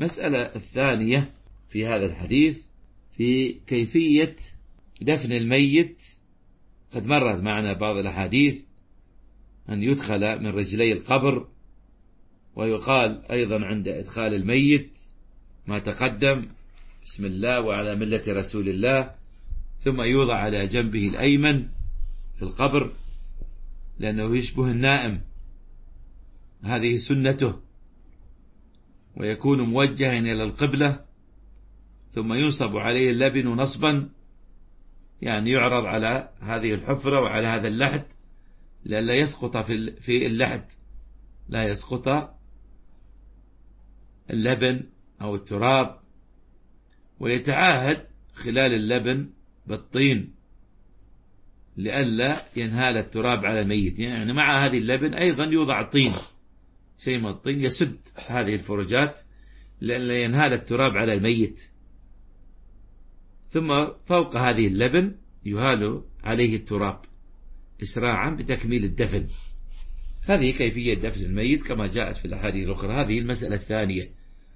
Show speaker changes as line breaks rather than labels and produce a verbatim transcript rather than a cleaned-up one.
المسألة الثانية في هذا الحديث في كيفية دفن الميت. قد مرت معنا بعض الأحاديث أن يدخل من رجلي القبر، ويقال أيضا عند إدخال الميت ما تقدم: بسم الله وعلى ملة رسول الله، ثم يوضع على جنبه الأيمن في القبر لأنه يشبه النائم، هذه سنته، ويكون موجها إلى القبلة، ثم ينصب عليه اللبن نصبا، يعني يعرض على هذه الحفرة وعلى هذا اللحد لئلا يسقط في اللحد، لا يسقط اللبن أو التراب، ويتعاهد خلال اللبن بالطين لئلا ينهال التراب على الميت. يعني مع هذه اللبن أيضا يوضع طين، شيء من الطين يسد هذه الفرجات لئلا ينهال التراب على الميت، ثم فوق هذه اللبن يهال عليه التراب إسراعا بتكميل الدفن. هذه كيفية دفن الميت كما جاءت في الأحاديث الأخرى. هذه المسألة الثانية.